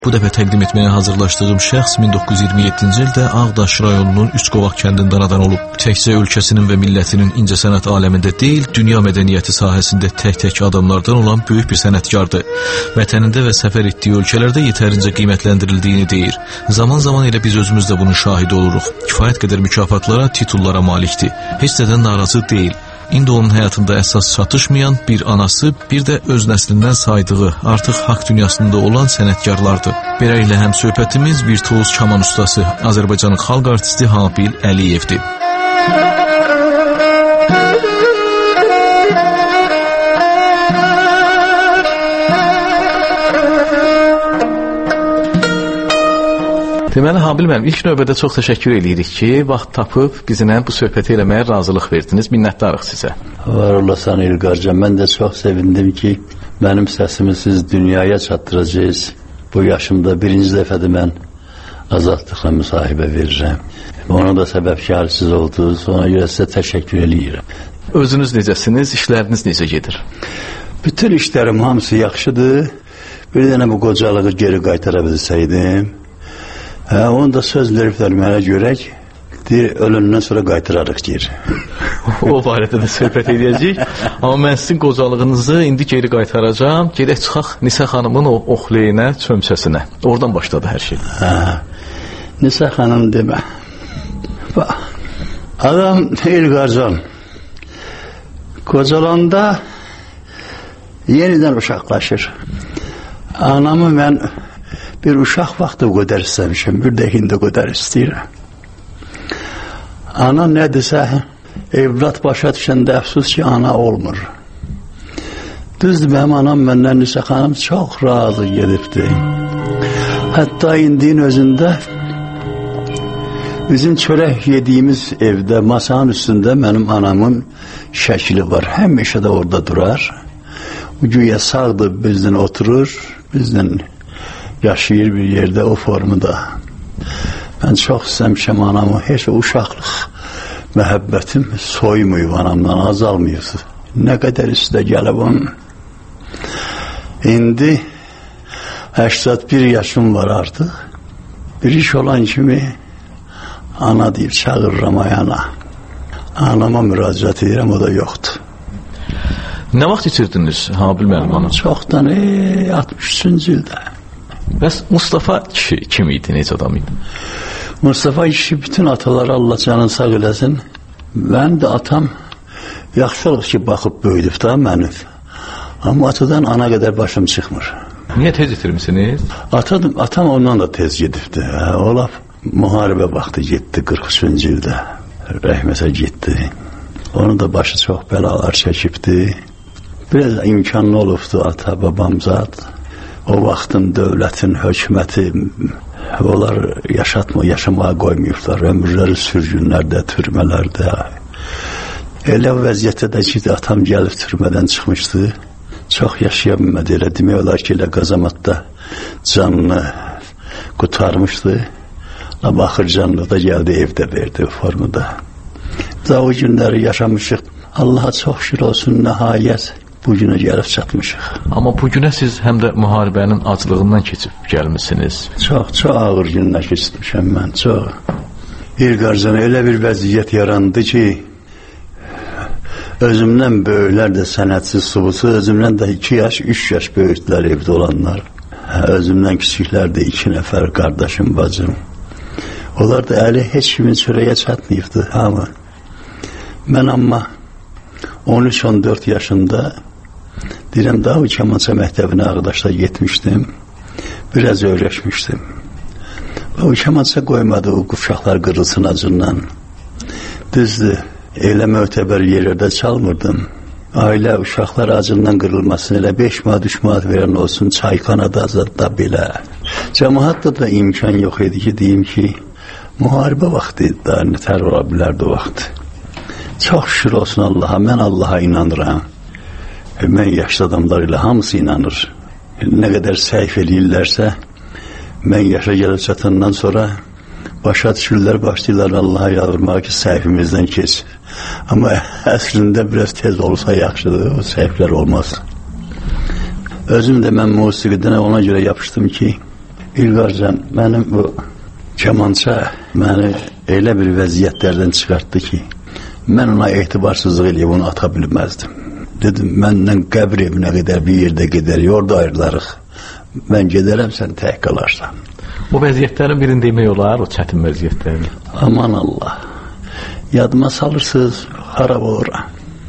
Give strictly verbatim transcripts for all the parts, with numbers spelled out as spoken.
Bu dəfə təqdim etməyə hazırlaşdığım şəxs min doqquz yüz iyirmi yeddinci ildə Ağdaş rayonunun Üçqovaq kəndində anadan olub. Təkcə ölkəsinin və millətinin incəsənət aləmində deyil, dünya mədəniyyəti sahəsində tək-tək adamlardan olan böyük bir sənətkardır. Vətənində və səfər etdiyi ölkələrdə yetərincə qiymətləndirildiyini deyir. Zaman-zaman elə biz özümüz də bunun şahidi oluruq. Kifayət qədər mükafatlara, titullara malikdir. Heç nədən narazı deyil. İndi onun həyatında əsas çatışmayan bir anası, bir də öz nəslindən saydığı, artıq haqq dünyasında olan sənətkarlardır. Beləliklə həm söhbətimiz virtuoz kaman ustası, Azərbaycanın xalq artisti Habil Əliyevdir. Deməli, Habil müəllim, ilk növbədə çox təşəkkür edirik ki, vaxt tapıb bizimlə bu söhbəti eləməyə razılıq verdiniz. Minnətdarıq sizə. Var olasan İlqarcan, mən də çox sevindim ki, mənim səsimi siz dünyaya çatdıracağız. Bu yaşımda birinci dəfədir mən azadlıqla müsahibə verirəm. Ona da səbəbkar siz oldunuz, ona görə sizə təşəkkür edirəm. Özünüz necəsiniz, işləriniz necə gedir? Bütün işlərim hamısı yaxşıdır. Bir dənə bu qocalığı geri qaytara bilsəydim, hə, onu da söz veriblər mənə görək, deyir, ölündən sonra qaytırarıq deyir. O barədə də söhbət edəcəyik. Amma mən sizin qocalığınızı indi geri qaytaracağım. Gedək çıxaq Nisə xanımın o oxleyinə, çömçəsinə. Oradan başladı hər şey. Hə, Nisə xanım demə. Bax, adam İlqarcan, qocalanda yenidən uşaqlaşır. Anamı mən bir uşaq vaxtı qədər istəmişəm, bir də indi qədər istəyirəm. Ana nədirsə, evlat başa düşəndə əfsus ki, ana olmur. Düzdür, mənim anam məndən Nisə xanım çox razı gedibdi. Hətta indinin özündə bizim çörək yediyimiz evdə, masanın üstündə mənim anamın şəkili var. Həmişə də orada durar. Güya sağdır, bizdən oturur, bizdən yaşayır bir yerdə o formada. Mən çox istəmişəm anamı, heç uşaqlıq məhəbbətim soymayıb anamdan, azalmayıb. Nə qədər üstə gəlib onun. İndi səksən bir yaşım var artıq. Bir iş olan kimi ana deyib çağırıram ayana. Anama müraciət edirəm, o da yoxdur. Nə vaxt itirdiniz Habil müəllim ana? Çoxdan, e, altmış üçüncü ildə. Bəs Mustafa kişi kim idi, necə adam idi? Mustafa kişi bütün ataları Allah canını sağ eləsin. Mənim də atam yaxşı olub ki, baxıb böyüdüb da mənim. Amma atadan ana qədər başım çıxmır. Niyə tez itirmişsiniz? Atam, atam ondan da tez gedibdi. Olaf müharibə vaxtı getdi qırx üçüncü ildə. Rəhməsə getdi. Onun da başı çox bəlalar çəkibdi. Biraz imkanlı olubdu ata, babam zat. O vaxtın dövlətin, hökuməti onlar yaşatma, yaşamağa qoymayıblar. Ömürləri sürgünlərdə, türmələrdə. Elə vəziyyətdə də ki, atam gəlib türmədən çıxmışdı. Çox yaşaya bilmədi. Elə demək olar ki, elə qazamatda canını qutarmışdı. Baxır canlı da gəldi, evdə verdi formada. Da o günləri yaşamışıq. Allaha çox şükür olsun, nəhayət bu günə gəlib çatmışıq. Amma bu günə siz həm də müharibənin aclığından keçib gəlmişsiniz. Çox, çox ağır günlər keçmişəm mən, çox. İlqarcan elə bir vəziyyət yarandı ki, özümdən böyüklər də sənətsiz subusu, özümdən də iki yaş, üç yaş böyüklər evdə olanlar. Özümdən kiçiklər də iki nəfər qardaşım, bacım. Onlar da əli heç kimin çörəyə çatmayıbdı, hamı. Mən amma on üç on dörd yaşında deyirəm, daha o kamança məktəbinə Ağdaşda getmişdim. Biraz öyrəşmişdim. O kamança qoymadı, o uşaqlar qırılsın acından. Düzdür, elə mötəbər yerlərdə çalmırdım. Ailə uşaqlar acından qırılmasın, elə beş manat, üç manat verən olsun, çayxanada da belə. Cəmaatda da imkan yox idi ki, deyim ki, müharibə vaxtı da nətər ola bilərdi o vaxt. Çox şükür olsun Allaha, mən Allaha inanıram. Mən yaşlı adamlar ilə hamısı inanır. Nə qədər səhv eləyirlərsə, mən yaşa gəlib çatandan sonra başa düşürlər, başlayırlar Allaha yalvarmağa ki, səhvimizdən keç. Amma əslində biraz tez olsa yaxşıdır, o səhvlər olmaz. Özüm də mən musiqidən ona görə yapışdım ki, İlqarcan, mənim bu kamança məni elə bir vəziyyətlərdən çıxartdı ki, mən ona etibarsızlıq eləyib onu ata bilməzdim. Dedim, məndən qəbr evinə qədər bir yerdə gedərik, orada ayrılarıq. Mən gedərəm, sən tək qalarsan. O vəziyyətlərin birini demək olar, o çətin vəziyyətlərini. Aman Allah, yadıma salırsınız, xarab oluram.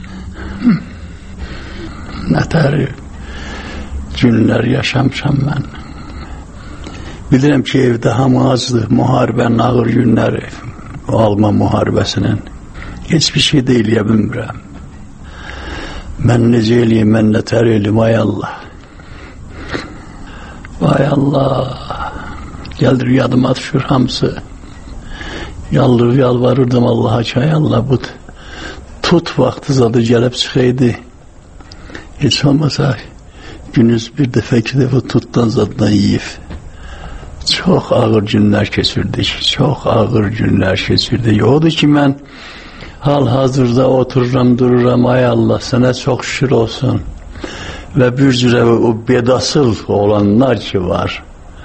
Nətəri günlər yaşamışam mən. Bilirəm ki, evdə hamı azdır, müharibənin ağır günləri, o Alman müharibəsinin. Heç bir şey də eləyə bilmirəm. Mən necə eləyim, mən nətər eləyim, ay Allah. Vay Allah. Gəldir yadıma düşür hamısı. Yaldır, yalvarırdım Allah'a ki, ay Allah, bu tut vaxtı zadı gəlib çıxaydı. Heç olmasa günüz bir dəfə, iki dəfə tutdan zaddan yiyib. Çox ağır günlər keçirdik, çox ağır günlər keçirdik. Odur ki, mən hal-hazırda otururam, dururam, ay Allah, sənə çox şükür olsun. Və bir cürə o bedasıl olanlar ki var,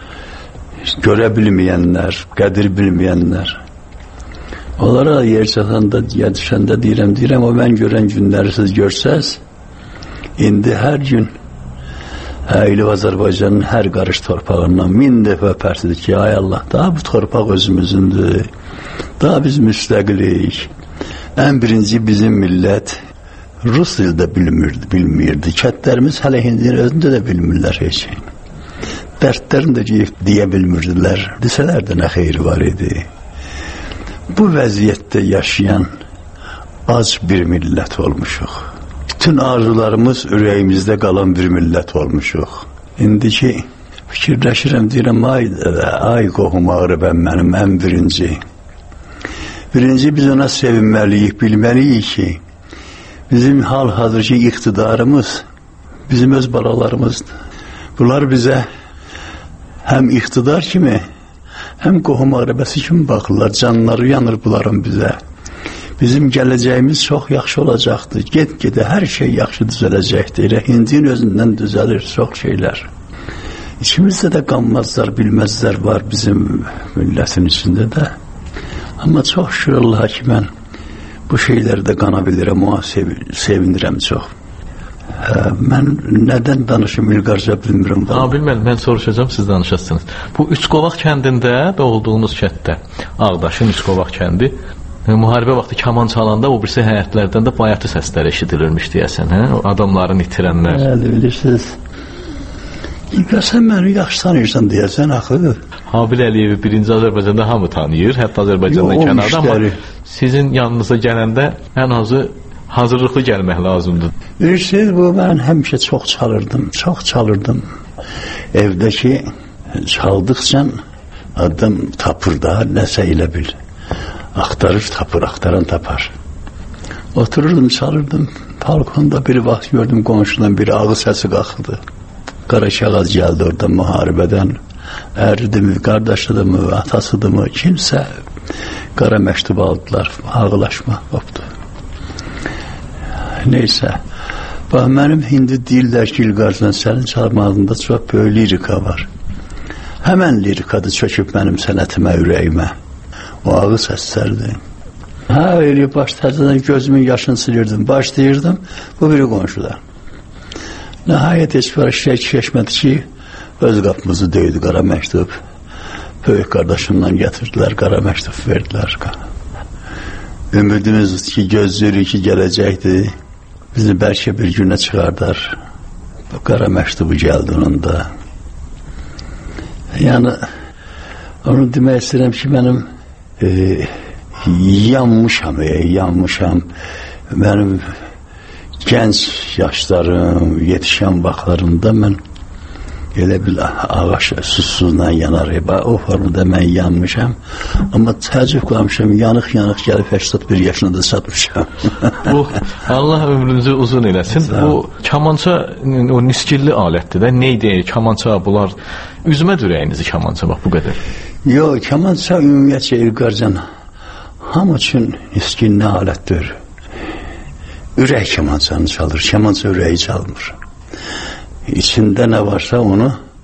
görə bilməyənlər, qədir bilməyənlər. Onlara yer çatanda, yer düşəndə deyirəm, deyirəm, o mən görən günləri siz görsəz, indi hər gün Əyli Azərbaycanın hər qarış torpağından min dəfə pərsidir ki, ay Allah, daha bu torpaq özümüzündür, daha biz müstəqilik. Ən birinci bizim millət Rus dildə bilmirdi, bilmirdi. Kətlərimiz hələ hindinin özündə də bilmirlər heç şey. Dərdlərini də deyə bilmirdilər. Desələr də nə xeyri var idi. Bu vəziyyətdə yaşayan az bir millət olmuşuq. Bütün arzularımız ürəyimizdə qalan bir millət olmuşuq. İndiki fikirləşirəm, deyirəm, ay, ay qohum ağrıbəm mənim ən birinci. Birinci biz ona sevinməliyik, bilməliyik ki, bizim hal-hazırki iqtidarımız bizim öz balalarımızdır. Bunlar bizə həm iqtidar kimi, həm qohum ağrıbəsi kimi baxırlar, canları yanır bunların bizə. Bizim gələcəyimiz çox yaxşı olacaqdır. Get-gedə hər şey yaxşı düzələcəkdir. Elə hindinin özündən düzəlir çox şeylər. İçimizdə də qanmazlar, bilməzlər var bizim millətin içində də. Amma çox şükür Allaha ki, mən bu şeylərdə qana bilirəm, ona sev sevinirəm çox. Hə, mən nədən danışım İlqarca bilmirəm. Ha, bilmədim, mən soruşacağım, siz danışasınız. Bu Üçqovaq kəndində doğulduğunuz kətdə, Ağdaşın Üçqovaq kəndi, müharibə vaxtı kaman çalanda o birisi həyətlərdən də bayatı səsləri eşidilirmiş deyəsən, hə? Adamların itirənlər. Bəli, bilirsiniz. İlqar, sən məni yaxşı tanıyırsan deyəsən, axı. Habil Əliyevi birinci Azərbaycanda hamı tanıyır, hətta Azərbaycandan kənarda, amma sizin yanınıza gələndə ən azı hazırlıqlı gəlmək lazımdır. Bilirsiniz, bu mən həmişə çox çalırdım, çox çalırdım. Evdəki çaldıqca adam tapır da, nəsə elə bil. Axtarır, tapır, axtaran tapar. Otururdum, çalırdım. Balkonda bir vaxt gördüm, qonşudan bir ağı səsi qalxdı. Qaraşağaz gəldi orada müharibədən. Əridir mi, qardaşıdır mı, atasıdır mı, kimsə qara məktub aldılar, ağlaşma qopdu. Neysə, bax, mənim indi deyirlər ki, İlqarcan, sənin çalmağında çox böyük lirika var. Həmən lirikadır çöküb mənim sənətimə, ürəyimə. O ağı səslərdir. Hə, elə baş təzədən gözümün yaşını silirdim, başlayırdım, bu biri qonşudan. Nəhayət heç bir şey keçmədi ki, öz qapımızı döydü qara məktub. Böyük qardaşımdan gətirdilər, qara məktub verdilər. Ümidimiz ki, gözləyirik ki, gələcəkdir. Bizi bəlkə bir günə çıxardar. Bu qara məktubu gəldi onun da. Yəni, onu demək istəyirəm ki, mənim e, yanmışam, e, yanmışam. Mənim gənc yaşlarım, yetişən vaxtlarımda mən elə bil ağaç susuzla yanar. O formada mən yanmışam. Amma təəccüb qalmışam, yanıq-yanıq gəlib səksən bir yaşına da çatmışam. Bu, Allah ömrünüzü uzun eləsin. Bu, kamança o niskilli alətdir də. Neydi, kamança bunlar? Üzmə dürəyinizi kamança, bax, bu qədər. Yox, kamança ümumiyyətcə İlqarcan hamı üçün niskilli alətdir. Ürək kamançanı çalır, kamança ürəyi çalmır. İçində nə varsa onu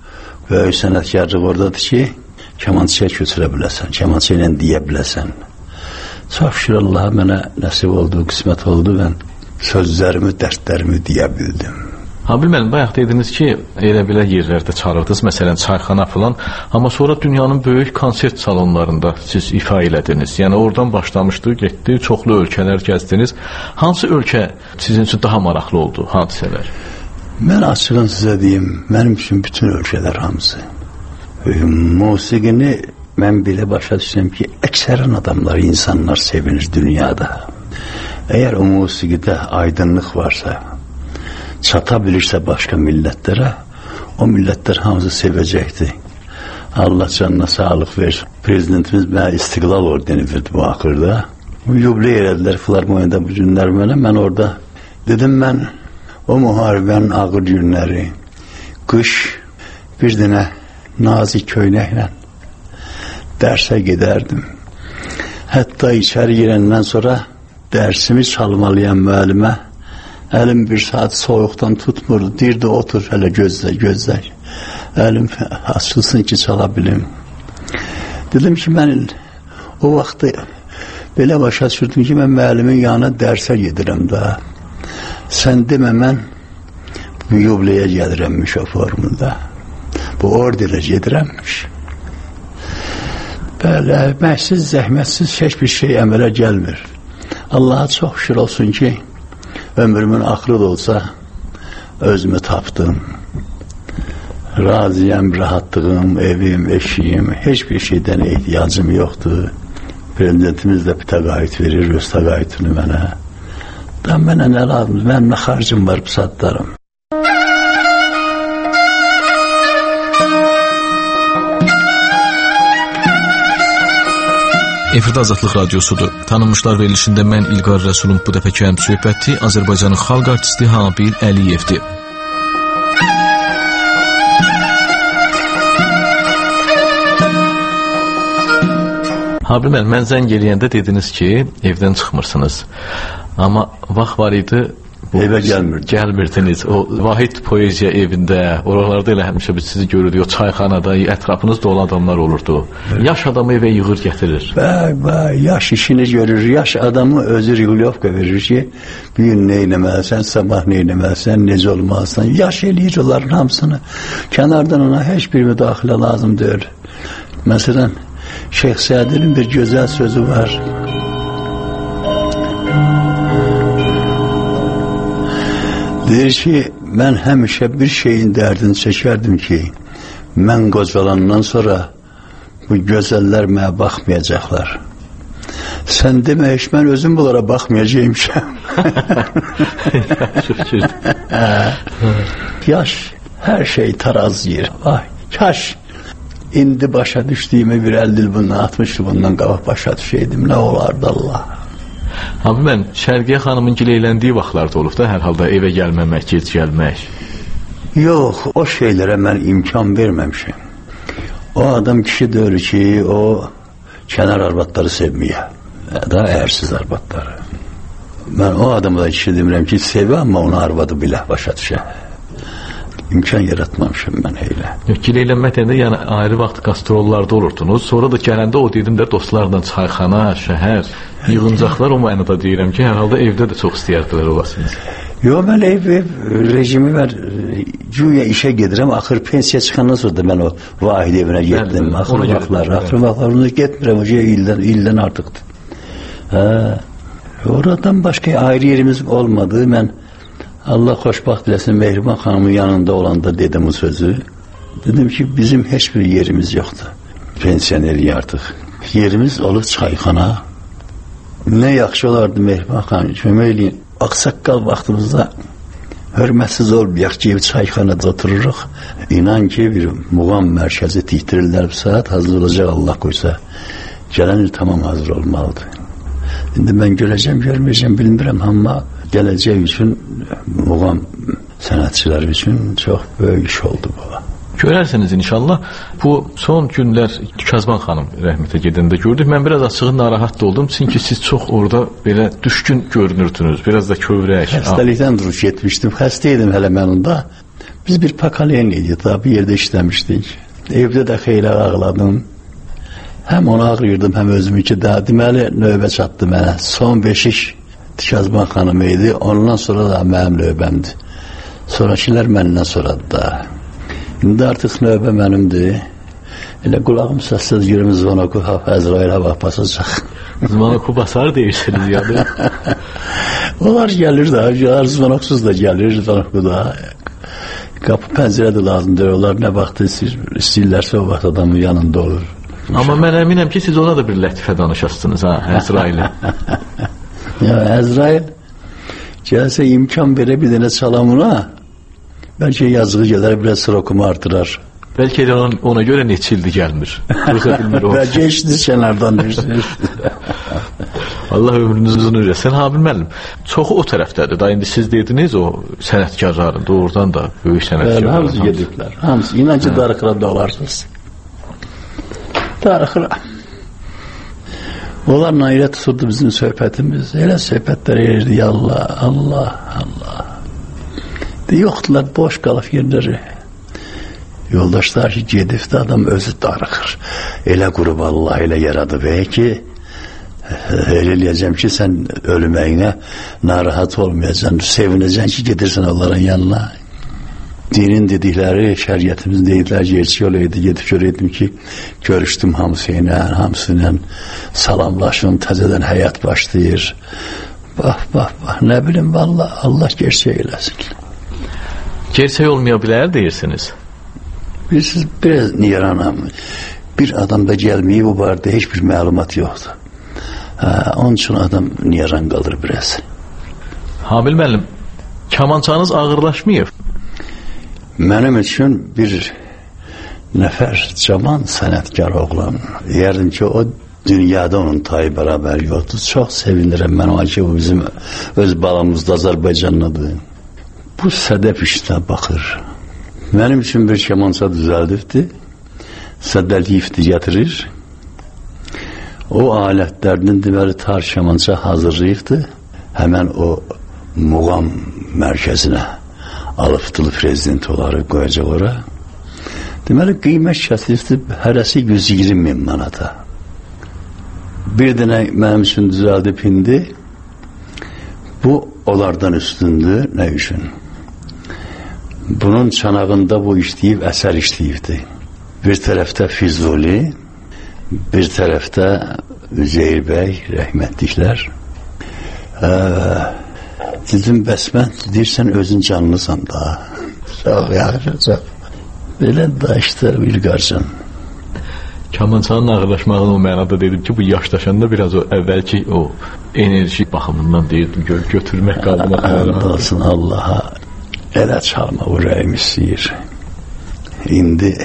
böyük sənətkarlıq oradadır ki, kamançıya köçürə biləsən, kamançı ilə deyə biləsən. Çox şükür Allaha mənə nəsib oldu, qismət oldu, mən sözlərimi, dərdlərimi deyə bildim. Habil müəllim, bayaq dediniz ki, elə belə yerlərdə çağırdınız, məsələn, çayxana falan, amma sonra dünyanın böyük konsert salonlarında siz ifa elədiniz. Yəni, oradan başlamışdı, getdi, çoxlu ölkələr gəzdiniz. Hansı ölkə sizin üçün daha maraqlı oldu, hadisələr? Mən açığın sizə deyim, mənim üçün bütün ölkələr hamısı. Musiqini mən belə başa düşürəm ki, əksərən adamlar, insanlar sevinir dünyada. Əgər o musiqidə aydınlıq varsa, çata bilirsə başqa millətlərə, o millətlər hamısı sevəcəkdir. Allah canına sağlıq versin. Prezidentimiz mənə İstiqlal ordeni verdi bu axırda. Yubiley elədilər Filarmoniyada bu günlər mənə. Mən orada dedim, mən o müharibənin ağır günləri, qış bir dənə nazik köynəklə dərsə gedərdim. Hətta içəri girəndən sonra dərsimi çalmalayan müəllimə əlim bir saat soyuqdan tutmurdu. Deyirdi, otur hələ gözlə, gözlə. Əlim açılsın ki, çala bilim. Dedim ki, mən o vaxtı belə başa düşürdüm ki, mən müəllimin yanına dərsə gedirəm da. Sən demə, mən bu yubileyə gəlirəmmiş o formunda. Bu orderə gedirəmmiş. Bəli, məhsiz, zəhmətsiz heç bir şey əmələ gəlmir. Allaha çox şükür olsun ki, ömrümün axırı da olsa özümü tapdım. Raziyəm, rahatlığım, evim, eşiyim, heç bir şeydən ehtiyacım yoxdur. Prezidentimiz də bir təqaüd verir, öz təqaüdünü mənə. Da mənə nə lazım, mənim nə xarcım var, bu satlarım. Efirdə Azadlıq Radiosudur. Tanınmışlar verilişində mən İlqar Rəsulun bu dəfəki həm söhbəti Azərbaycanın xalq artisti Habil Əliyevdir. Habil müəllim, mən zəng eləyəndə dediniz ki, evdən çıxmırsınız. Amma vaxt var idi, evə gəlmirdiniz. Gəlmirdiniz. O Vahid Poeziya evində, oralarda elə həmişə biz sizi görürük, o çayxanada, ətrafınızda olan adamlar olurdu. Evet. Yaş adamı evə yığır gətirir. Bəy, bəy, yaş işini görür, yaş adamı özü Rigolyovka verir ki, bir gün nə eləməlisən, sabah nə eləməlisən, necə olmalısan. Yaş eləyir onların hamısını. Kənardan ona heç bir müdaxilə lazım deyil. Məsələn, Şeyx Sədilin bir gözəl sözü var. Deyir ki, mən həmişə bir şeyin dərdini çəkərdim ki, mən qocalandan sonra bu gözəllər mənə baxmayacaqlar. Sən demə, heç mən özüm bunlara baxmayacaqmışam. Yaş, hər şey tarazlayır. Vay, kaş, indi başa düşdüyümü bir əlli il bundan, altmış il bundan qabaq başa düşeydim, nə olardı Allah. Abi, mən Şərqiyə xanımın gileyləndiyi vaxtlarda olub da, hər halda evə gəlməmək, gec gəlmək. Yox, o şeylərə mən imkan verməmişim. O adam kişi deyir ki, o kənar arvadları sevməyə, da ərsiz arvadları. Mən o adamı da kişi demirəm ki, sevə, amma onu arvadı bilə başa düşə. İmkan yaratmamışım mən elə. Gileylənmək deyəndə, yəni ayrı vaxt qastrollarda olurdunuz. Sonra da gələndə o dedim də dostlarla çayxana, şəhər, yığıncaqlar, o mənada deyirəm ki, hər halda evdə də çox istəyərdilər olasınız. Yox, mən ev, ev rejimi var, güya işə gedirəm, axır pensiya çıxandan sonra da mən o Vahid evinə getdim, axır vaxtlar, axır vaxtlar, onu getmirəm, o şey ildən, ildən artıqdır. Hə, oradan başqa ayrı yerimiz olmadı, mən Allah xoşbaxt eləsin, Mehriban xanımın yanında olanda dedim o sözü. Dedim ki, bizim heç bir yerimiz yoxdur. Pensioneri artıq. Yerimiz olur çayxana. Nə yaxşı olardı Mehriban xanım, kömək eləyin. Ağsaqqal vaxtımızda hörmətsiz olmayaq ki, çayxanada otururuq. İnan ki, bir muğam mərkəzi tihtirirlər bir saat, hazır olacaq Allah qoysa. Gələn il tamam hazır olmalıdır. İndi mən görəcəm, görməyəcəm, bilmirəm, amma gələcək üçün, muğam sənətçiləri üçün çox böyük iş oldu bu. Görərsiniz inşallah. Bu son günlər Kazban xanım rəhmətə gedəndə gördük. Mən biraz açığı narahat da oldum. Çünki siz çox orada belə düşkün görünürdünüz. Biraz da kövrək. Xəstəlikdən duruş getmişdim. Xəstə idim hələ mən onda. Biz bir pakaleyn idik da, bir yerdə işləmişdik. Evdə də xeyli ağladım. Həm onu ağrıyırdım, həm özümü ki, daha deməli növbə çatdı mənə. Son beşik Dikazban xanımı idi, ondan sonra da mənim növbəmdir. Sonrakilər məndən soradı da. İndi artıq növbə mənimdir. Elə qulağım səssiz girim zvonoku, Əzrailə bax basacaq. Zvonoku basar deyirsiniz yani. Onlar gəlir də, gəlir zvonoksuz da gəlir, zvonoku da. Qapı pəncərə də lazımdır, onlar nə vaxt istəyirlərsə o vaxt adamın yanında olur. Amma mən əminəm ki, siz ona da bir lətifə danışasınız, ha, Əzrailə. Ya, Əzrail gəlsə imkan verə bir dənə salamına, bəlkə yazığı gələr, biraz sırokumu artırar. Bəlkə də ona, ona görə neçə ildir gəlmir. Bəlkə işdir kənardan deyirsiniz. Allah ömrünüzü uzun eləsin. Habil müəllim, çoxu o tərəfdədir. Da indi siz dediniz o sənətkarların, doğrudan da böyük sənətkarların. Hamısı gediblər, hamısı. İnan ki, darıxıra da olarsınız. Darıxıra. Onlarla elə tuturdu bizim söhbətimiz. Elə söhbətlər edirdi, Allah, Allah, Allah. De, yoxdular, boş qalıb yerləri. Yoldaşlar ki, gedibdi, adam özü darıxır. Elə qurub Allah elə yaradıb ki, elə eləyəcəm ki, sən ölüməyinə narahat olmayacaqsan, sevinəcəksən ki, gedirsən onların yanına. Dinin dedikləri, şəriətimizin dedikləri gerçək yol idi. Gedib görəydim ki, görüşdüm hamısı ilə, hamısı ilə salamlaşım, təzədən həyat başlayır. Bax, bax, bax, nə bilim, vallahi Allah gerçək eləsin. Gerçək olmaya bilər deyirsiniz? Bilirsiniz, biraz niranam. Bir adamda gəlməyib, o barədə heç bir məlumat yoxdur. Hə, onun üçün adam niran qalır biraz. Habil müəllim, kamançanız ağırlaşmayıb? Mənim üçün bir nəfər cavan sənətkar oğlan, deyərdim ki, o dünyada onun tayı bərabər yoxdur. Çox sevinirəm mən o ki, bu bizim öz balamızda Azərbaycanlıdır. Bu sədəf işinə baxır. Mənim üçün bir kamança düzəldibdi, sədəliyifdi gətirir. O alətlərinin deməli tar kamança hazırlayıbdı, həmən o muğam mərkəzinə alıbdılı prezident olaraq qoyacaq ora. Deməli, qiymət kəsilibdi, hərəsi yüz iyirmi min manata. Bir dənə mənim üçün düzəldib indi, bu onlardan üstündür, nə üçün? Bunun çanağında bu işləyib, əsər işləyibdi. Bir tərəfdə Füzuli, bir tərəfdə Üzeyir bəy, rəhmətliklər. Əee, dedim, bəs mən deyirsən özün canlısan da. Çox yaxşı, çox. Belə da işte bir qarşın. Kamançanın ağırlaşmağını o mənada dedim ki, bu yaşlaşanda biraz o əvvəlki o enerji baxımından deyirdim, gö götürmək qaldırmaq. And olsun Allaha, elə çalmaq ürəyim istəyir. İndi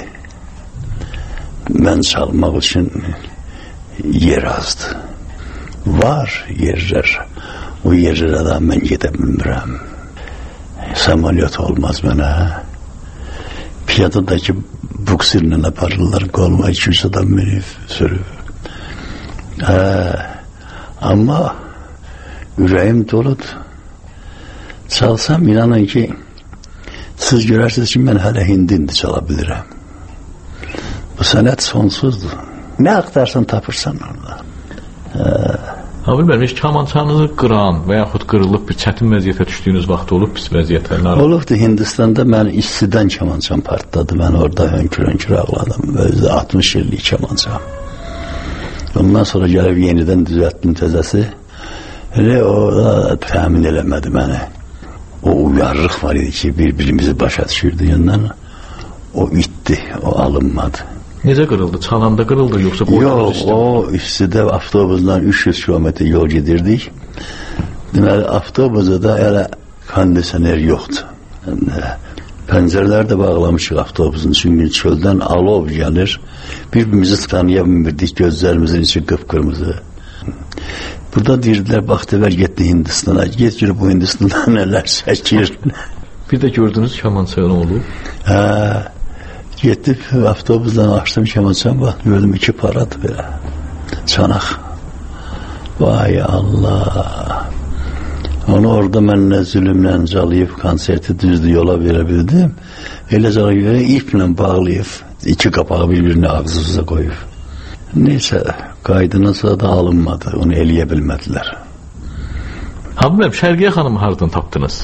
mən çalmaq üçün yer azdır. Var yerlər. O yerlərə də mən gedə bilmirəm. Samolyot olmaz mənə. Piyadadakı buksirlə aparırlar, qoluma iki üç adam minib, sürüb. Hə, amma ürəyim doludur. Çalsam, inanın ki, siz görərsiniz ki, mən hələ hindindi çala bilirəm. Bu sənət sonsuzdur. Nə axtarsan, tapırsan orada. Hə. Habil müəllim, heç kamançanızı qıran və yaxud qırılıb bir çətin vəziyyətə düşdüyünüz vaxt olub, pis vəziyyətə? Olubdu, Hindistanda mən istidən kamançam partladı, mən orada hönkür-hönkür ağladım, özü altmış illik kamançam. Ondan sonra gəlib yenidən düzəltdim təzəsi, elə o da təmin eləmədi məni. O uyarlıq var idi ki, bir-birimizi başa düşürdü yandan, o itdi, o alınmadı. Necə qırıldı? Çalanda qırıldı, yoxsa qoyduğunuz işdə? Yox, o istidə avtobusdan üç yüz kilometr yol gedirdik. Deməli, avtobusa da elə kondisioner yoxdur. Pəncərələr də bağlamışıq avtobusun, çünki çöldən alov gəlir. Bir-birimizi tanıya bilmirdik, gözlərimizin içi qıpqırmızı. Burada deyirdilər, bax, dəvər getdi Hindistana, get gör bu Hindistanda nələr çəkir. Bir də gördünüz kamançaya nə olub? Hə, getib avtobusdan açdım kamançam, bax, gördüm iki paradır belə, çanaq. Vay Allah! Onu orada mən nə zülümlə calayıb konserti düzdü yola verə bildim. Elə cala görə iplə bağlayıb, iki qapağı bir-birini ağzınıza qoyub. Neysə, qaydınıza da alınmadı, onu eləyə bilmədilər. Habib müəllim, Şərqiyə xanımı hardan tapdınız?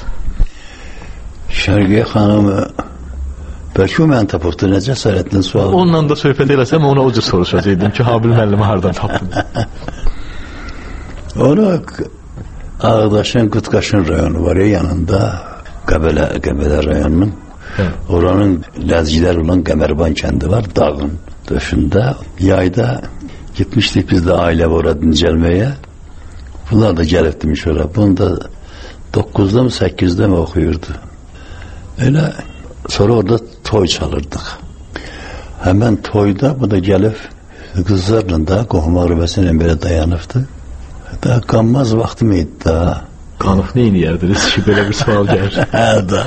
Şərqiyə xanımı bəlkə o mən tapıbdı, nə cəsarətlə sual. Onunla da söhbət eləsəm ona o cür soruşacaqdım ki, Habib müəllimi hardan tapdınız? Onu Ağdaşın, Qutqaşın rayonu var ya yanında, Qəbələ, Qəbələ rayonunun. Hə. Oranın ləzgilər olan Qəmərban kəndi var, dağın döşündə. Yayda gitmişdik biz də ailə var oradan gəlməyə. Bunlar da gəlib demiş ora. Bunu da doqquzda mı, səkkizdə mi oxuyurdu. Elə sonra orada toy çalırdıq. Həmən toyda bu da gəlib qızlarla da qohum ağrıbəsi ilə belə dayanıbdı. Da qanmaz vaxtım idi da. Qanıb nə eləyərdiniz ki, belə bir sual gəlir? Hə da.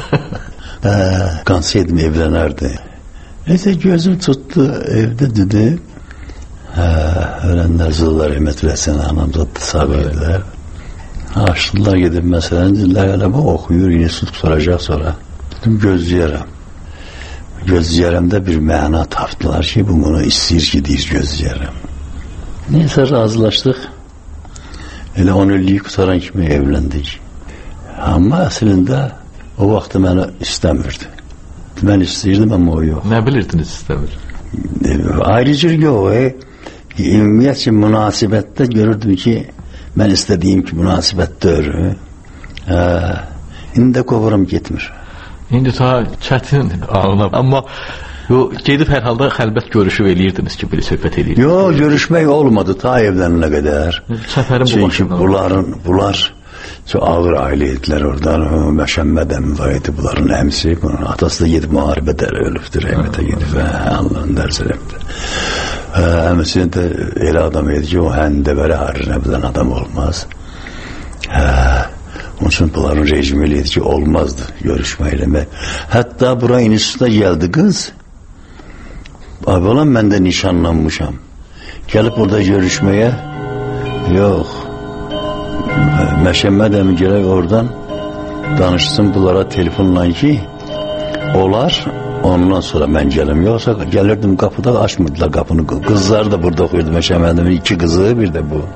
Qansaydım evlənərdi. Neyse gözüm tutdu, evdə dedi. Hə, ölənlər zıllar rəhmət eləsin, anam zaten sağ verdilər. Açdılar gedib məsələn, dedilər, elə bu oxuyur, institut soracaq sonra. Dedim, gözləyərəm. Gözləyərəmdə bir məna tapdılar ki, bu bunu istəyir ki, deyir, gözləyərəm. Neyse razılaşdıq. Elə on illiyi qutaran kimi evləndik. Amma əslində o vaxtı məni istəmirdi. Mən istəyirdim, amma o yox. Nə bilirdiniz istəmir? E, ayrıcı yox. E, ümumiyyətcə münasibətdə görürdüm ki, mən istədiyim ki, münasibətdə örü. E, indi də qovuram getmir. İndi ta çətin ağına. Amma yo, gedib hər halda xəlbət görüşü eləyirdiniz ki, belə söhbət eləyirdiniz. Yox, görüşmək olmadı ta evlənənə qədər. Səfərin bu başında. Çünki bunların, bunlar çox ağır ailə idilər oradan. Məşəmməd əmi var idi bunların əmisi. Bunun atası da gedib müharibədə ölübdür, rəhmətə gedib və Allah'ın dərsi rəhmətə. Əmisi də elə adam idi ki, o həndəbəri harinə bilən adam olmaz. Hə. Onun için bunların rejimi eləydi ki, olmazdı görüşmə eləmək. Hətta bura instituta gəldi qız. Abi olan mən də nişanlanmışam. Gəlib burada görüşməyə, yox. Məşəmməd əmi gələk oradan danışsın bunlara telefonla ki, olar, ondan sonra mən gəlim. Yoxsa gəlirdim qapıda, açmırdılar qapını. Qızlar da burada oxuyurdu Məşəmməd əmi, iki qızı, bir də bu.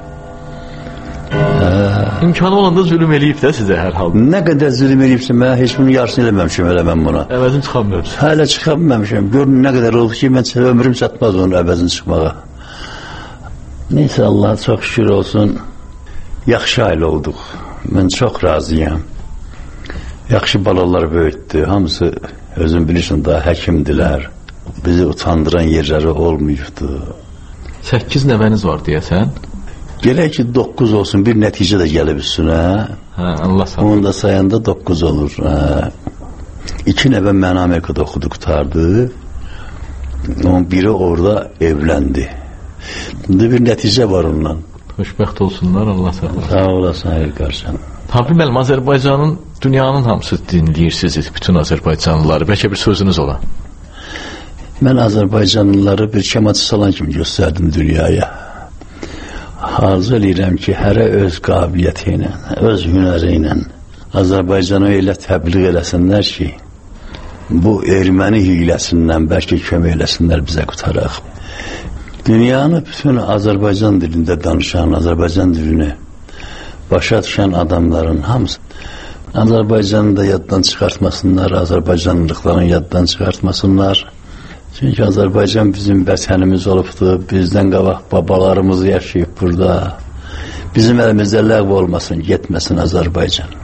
Hə. İmkanı olanda zülüm eləyib də sizə hər halda. Nə qədər zülüm eləyibsin, mən heç bunun yarısını eləməmişim elə mən buna. Əvəzini çıxanmıyorsun. Hələ çıxanmamışım. Görün nə qədər oldu ki, mən ömrüm çatmaz onun əvəzini çıxmağa. Neysə, Allah çox şükür olsun. Yaxşı ailə olduq. Mən çox razıyam. Yaxşı balalar böyütdü. Hamısı özün bilirsin daha həkimdilər. Bizi utandıran yerləri olmuyubdu. Səkkiz nəvəniz var deyəsən? Gələk ki, doqquz olsun, bir nəticə də gəlib üstünə. Hə, Allah sağ olun. Onun da sayanda doqquz olur. Hə. İki nəvə mən Amerikada oxudu, qutardı. Onun biri orada evləndi. Şimdi bir nəticə var ondan. Xoşbəxt olsunlar, Allah sağ olun. Sağ olasın, hayır qarşın. Habib müəllim, Azərbaycanın, dünyanın hamısı dinləyirsiniz, bütün Azərbaycanlıları. Bəlkə bir sözünüz ola. Mən Azərbaycanlıları bir kemaçı salan kimi göstərdim dünyaya. Arzu eləyirəm ki, hərə öz qabiliyyəti ilə, öz hünəri ilə Azərbaycanı elə təbliğ eləsinlər ki, bu erməni hiləsindən bəlkə kömək eləsinlər bizə qutaraq. Dünyanı bütün Azərbaycan dilində danışan, Azərbaycan dilini başa düşən adamların hamısı Azərbaycanı da yaddan çıxartmasınlar, Azərbaycanlıqlarını yaddan çıxartmasınlar. Çünki Azərbaycan bizim vətənimiz olubdur, bizdən qabaq babalarımız yaşayıb burada. Bizim əlimizdə ləğv olmasın, getməsin Azərbaycan.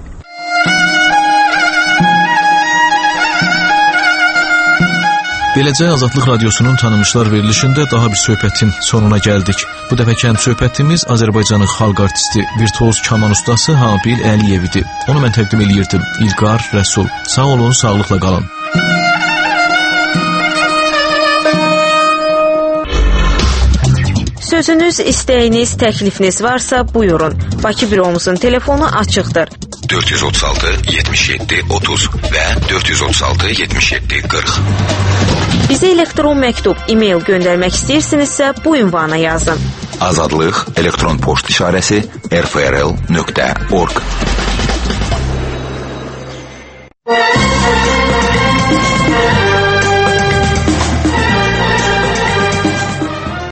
Beləcə Azadlıq Radiosunun tanınmışlar verilişində daha bir söhbətin sonuna gəldik. Bu dəfəki söhbətimiz Azərbaycanın xalq artisti, virtuoz kaman ustası Habil Əliyev idi. Onu mən təqdim eləyirdim. İlqar Rəsul. Sağ olun, sağlıqla qalın. Sözünüz, istəyiniz, təklifiniz varsa buyurun. Bakı büromuzun telefonu açıqdır. dörd yüz otuz altı yetmiş yeddi otuz və dörd yüz otuz altı yetmiş yeddi qırx. Bizə elektron məktub, e-mail göndərmək istəyirsinizsə bu ünvana yazın. Azadlıq elektron poçt işarəsi r f r l nöqtə org.